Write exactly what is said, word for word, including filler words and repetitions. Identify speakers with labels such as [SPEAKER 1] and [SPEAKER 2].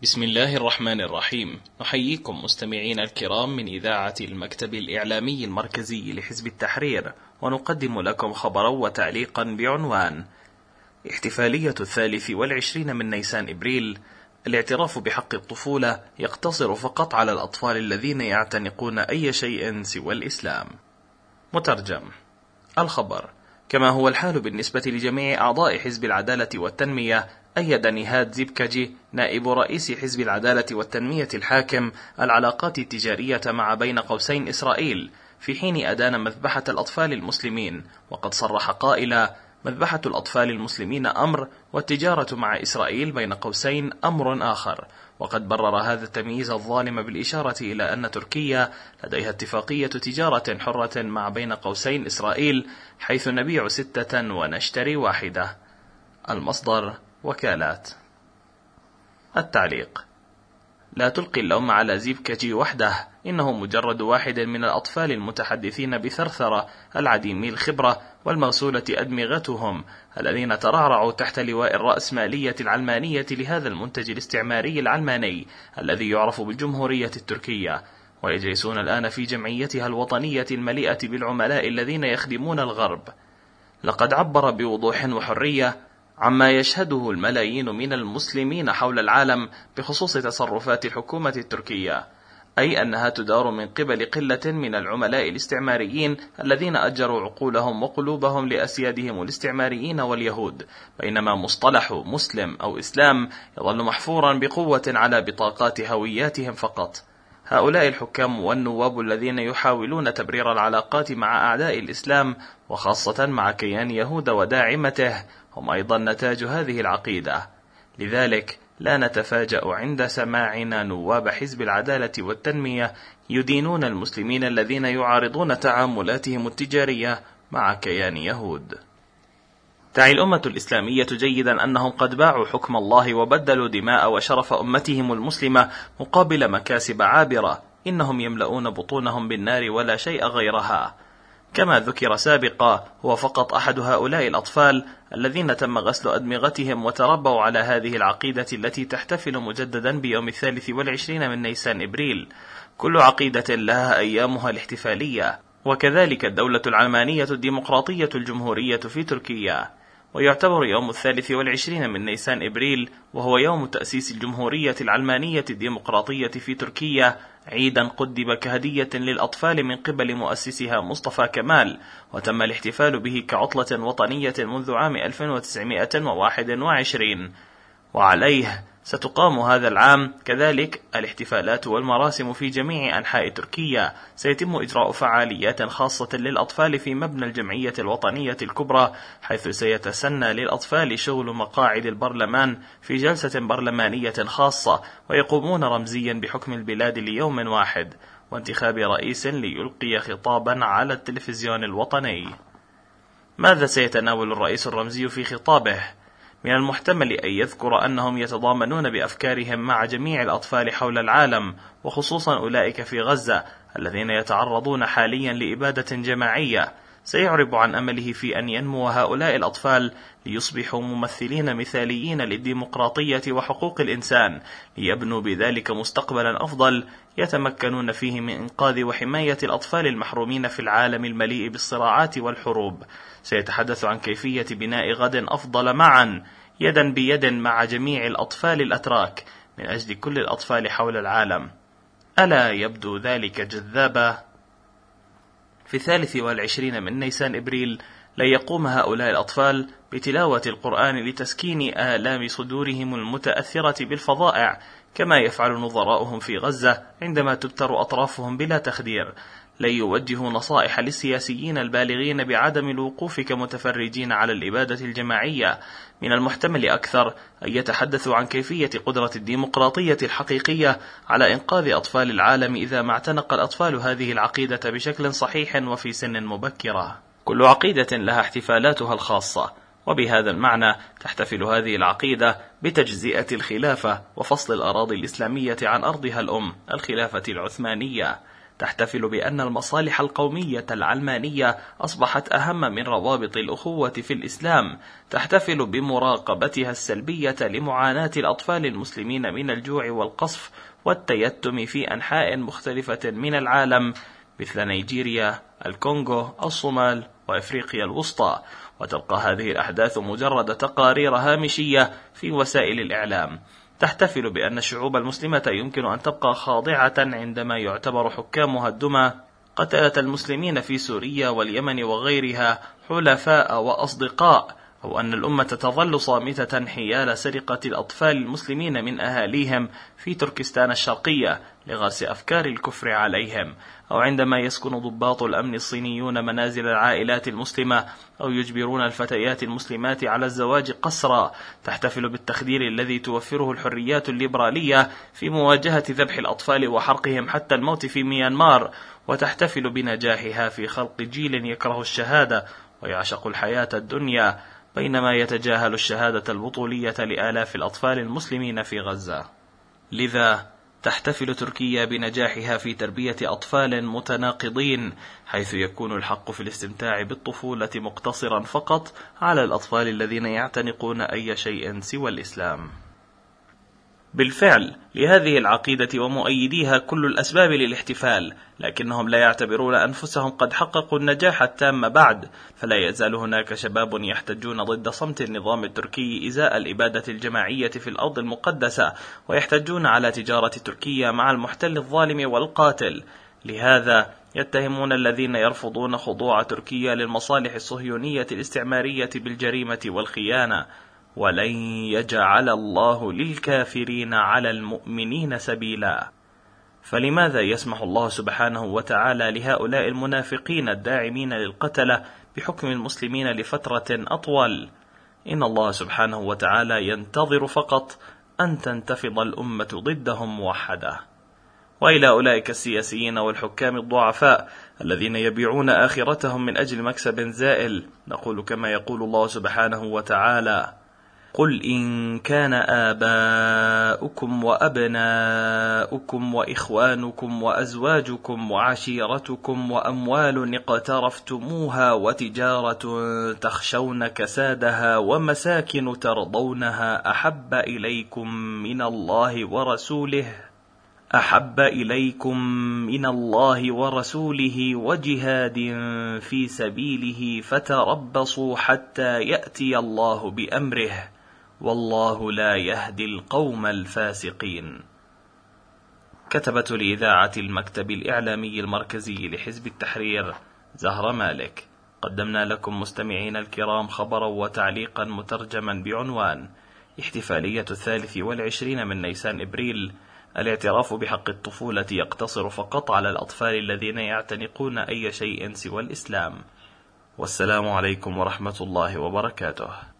[SPEAKER 1] بسم الله الرحمن الرحيم. نحييكم مستمعين الكرام من إذاعة المكتب الإعلامي المركزي لحزب التحرير، ونقدم لكم خبرا وتعليقا بعنوان: احتفالية الثالث والعشرين من نيسان إبريل، الاعتراف بحق الطفولة يقتصر فقط على الأطفال الذين يعتنقون أي شيء سوى الإسلام. مترجم. الخبر: كما هو الحال بالنسبة لجميع أعضاء حزب العدالة والتنمية، أيد نهاد زيبكاجي نائب رئيس حزب العدالة والتنمية الحاكم العلاقات التجارية مع بين قوسين إسرائيل، في حين أدان مذبحة الأطفال المسلمين، وقد صرح قائلا: مذبحة الأطفال المسلمين أمر، والتجارة مع إسرائيل بين قوسين أمر آخر. وقد برر هذا التمييز الظالم بالإشارة إلى أن تركيا لديها اتفاقية تجارة حرة مع بين قوسين إسرائيل، حيث نبيع ستة ونشتري واحدة. المصدر: وكالات. التعليق: لا تلقي اللوم على زيبكاجي وحده، إنه مجرد واحد من الأطفال المتحدثين بثرثرة العديمي الخبرة والمغسولة أدمغتهم، الذين ترعرعوا تحت لواء الرأسمالية العلمانية لهذا المنتج الاستعماري العلماني الذي يعرف بالجمهورية التركية، ويجلسون الآن في جمعيتها الوطنية المليئة بالعملاء الذين يخدمون الغرب. لقد عبر بوضوح وحرية عما يشهده الملايين من المسلمين حول العالم بخصوص تصرفات الحكومة التركية، أي أنها تدار من قبل قلة من العملاء الاستعماريين الذين أجروا عقولهم وقلوبهم لأسيادهم الاستعماريين واليهود، بينما مصطلح مسلم أو إسلام يظل محفورا بقوة على بطاقات هوياتهم فقط. هؤلاء الحكام والنواب الذين يحاولون تبرير العلاقات مع أعداء الإسلام، وخاصة مع كيان يهود وداعمته، هم أيضا نتاج هذه العقيدة. لذلك لا نتفاجأ عند سماعنا نواب حزب العدالة والتنمية يدينون المسلمين الذين يعارضون تعاملاتهم التجارية مع كيان يهود. تعي الأمة الإسلامية جيدا أنهم قد باعوا حكم الله وبدلوا دماء وشرف أمتهم المسلمة مقابل مكاسب عابرة، إنهم يملؤون بطونهم بالنار ولا شيء غيرها. كما ذكر سابقا، هو فقط أحد هؤلاء الأطفال الذين تم غسل أدمغتهم وتربوا على هذه العقيدة التي تحتفل مجددا بيوم الثالث والعشرين من نيسان إبريل. كل عقيدة لها أيامها الاحتفالية، وكذلك الدولة العلمانية الديمقراطية الجمهورية في تركيا. ويعتبر يوم الثالث والعشرين من نيسان إبريل، وهو يوم تأسيس الجمهورية العلمانية الديمقراطية في تركيا، عيدا قدم كهدية للأطفال من قبل مؤسسها مصطفى كمال، وتم الاحتفال به كعطلة وطنية منذ عام ألف وتسعمائة وواحد وعشرين، وعليه ستقام هذا العام كذلك الاحتفالات والمراسم في جميع أنحاء تركيا. سيتم إجراء فعاليات خاصة للأطفال في مبنى الجمعية الوطنية الكبرى، حيث سيتسنى للأطفال شغل مقاعد البرلمان في جلسة برلمانية خاصة، ويقومون رمزيا بحكم البلاد ليوم واحد، وانتخاب رئيس ليلقي خطابا على التلفزيون الوطني. ماذا سيتناول الرئيس الرمزي في خطابه؟ من المحتمل أن يذكر أنهم يتضامنون بأفكارهم مع جميع الأطفال حول العالم، وخصوصا أولئك في غزة الذين يتعرضون حاليا لإبادة جماعية. سيعرب عن أمله في أن ينمو هؤلاء الأطفال ليصبحوا ممثلين مثاليين للديمقراطية وحقوق الإنسان، ليبنوا بذلك مستقبلا أفضل يتمكنون فيه من إنقاذ وحماية الأطفال المحرومين في العالم المليء بالصراعات والحروب. سيتحدث عن كيفية بناء غد أفضل معا، يدا بيد مع جميع الأطفال الأتراك، من أجل كل الأطفال حول العالم. ألا يبدو ذلك جذابا؟ في الثالث والعشرين من نيسان إبريل لن يقوم هؤلاء الأطفال بتلاوة القرآن لتسكين آلام صدورهم المتأثرة بالفظائع، كما يفعل نظراؤهم في غزة عندما تبتر أطرافهم بلا تخدير. لن يوجهوا نصائح للسياسيين البالغين بعدم الوقوف كمتفرجين على الإبادة الجماعية. من المحتمل أكثر أن يتحدثوا عن كيفية قدرة الديمقراطية الحقيقية على إنقاذ أطفال العالم إذا ما اعتنق الأطفال هذه العقيدة بشكل صحيح وفي سن مبكرة. كل عقيدة لها احتفالاتها الخاصة، وبهذا المعنى تحتفل هذه العقيدة بتجزئة الخلافة وفصل الأراضي الإسلامية عن أرضها الأم، الخلافة العثمانية. تحتفل بأن المصالح القومية العلمانية أصبحت أهم من روابط الأخوة في الإسلام، تحتفل بمراقبتها السلبية لمعاناة الأطفال المسلمين من الجوع والقصف والتيتم في أنحاء مختلفة من العالم مثل نيجيريا، الكونغو، الصومال وإفريقيا الوسطى، وتبقى هذه الأحداث مجرد تقارير هامشية في وسائل الإعلام. تحتفل بأن الشعوب المسلمة يمكن أن تبقى خاضعة عندما يعتبر حكامها الدمى قتلة المسلمين في سوريا واليمن وغيرها حلفاء وأصدقاء، أو أن الأمة تظل صامتة حيال سرقة الأطفال المسلمين من أهاليهم في تركستان الشرقية لغرس أفكار الكفر عليهم، أو عندما يسكن ضباط الأمن الصينيون منازل العائلات المسلمة أو يجبرون الفتيات المسلمات على الزواج قسرا. تحتفل بالتخدير الذي توفره الحريات الليبرالية في مواجهة ذبح الأطفال وحرقهم حتى الموت في ميانمار، وتحتفل بنجاحها في خلق جيل يكره الشهادة ويعشق الحياة الدنيا، بينما يتجاهل الشهادة البطولية لآلاف الأطفال المسلمين في غزة. لذا تحتفل تركيا بنجاحها في تربية أطفال متناقضين، حيث يكون الحق في الاستمتاع بالطفولة مقتصرا فقط على الأطفال الذين يعتنقون أي شيء سوى الإسلام. بالفعل لهذه العقيدة ومؤيديها كل الأسباب للاحتفال، لكنهم لا يعتبرون أنفسهم قد حققوا النجاح التام بعد، فلا يزال هناك شباب يحتجون ضد صمت النظام التركي إزاء الإبادة الجماعية في الأرض المقدسة، ويحتجون على تجارة تركيا مع المحتل الظالم والقاتل. لهذا يتهمون الذين يرفضون خضوع تركيا للمصالح الصهيونية الاستعمارية بالجريمة والخيانة. ولن يجعل الله للكافرين على المؤمنين سبيلا. فلماذا يسمح الله سبحانه وتعالى لهؤلاء المنافقين الداعمين للقتلة بحكم المسلمين لفترة أطول؟ إن الله سبحانه وتعالى ينتظر فقط أن تنتفض الأمة ضدهم موحدة. وإلى أولئك السياسيين والحكام الضعفاء الذين يبيعون آخرتهم من أجل مكسب زائل نقول كما يقول الله سبحانه وتعالى: قل إن كان آباؤكم وأبناؤكم وإخوانكم وأزواجكم وعشيرتكم وأموال اقترفتموها وتجارة تخشون كسادها ومساكن ترضونها أحب إليكم من الله ورسوله أحب إليكم من الله ورسوله وجهاد في سبيله فتربصوا حتى يأتي الله بأمره والله لا يهدي القوم الفاسقين. كتبت لإذاعة المكتب الإعلامي المركزي لحزب التحرير زهرة مالك. قدمنا لكم مستمعين الكرام خبرا وتعليقا مترجما بعنوان: احتفالية الثالث والعشرين من نيسان إبريل، الاعتراف بحق الطفولة يقتصر فقط على الأطفال الذين يعتنقون أي شيء سوى الإسلام. والسلام عليكم ورحمة الله وبركاته.